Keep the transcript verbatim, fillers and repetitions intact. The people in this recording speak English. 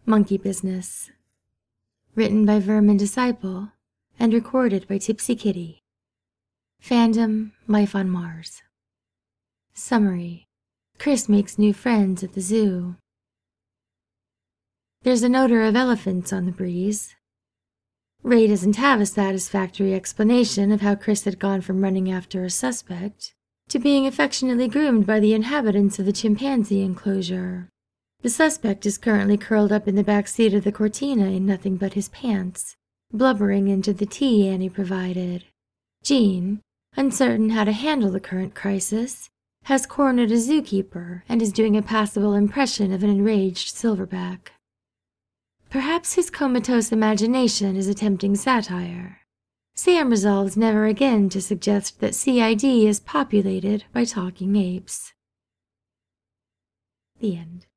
Monkey Business. Written by Vermin Disciple and recorded by Tipsy Kitty. Fandom, Life on Mars. Summary. Chris makes new friends at the zoo. There's an odor of elephants on the breeze. Ray doesn't have a satisfactory explanation of how Chris had gone from running after a suspect to being affectionately groomed by the inhabitants of the chimpanzee enclosure. The suspect is currently curled up in the back seat of the Cortina in nothing but his pants, blubbering into the tea Annie provided. Jean, uncertain how to handle the current crisis, has cornered a zookeeper and is doing a passable impression of an enraged silverback. Perhaps his comatose imagination is attempting satire. Sam resolves never again to suggest that C I D is populated by talking apes. The end.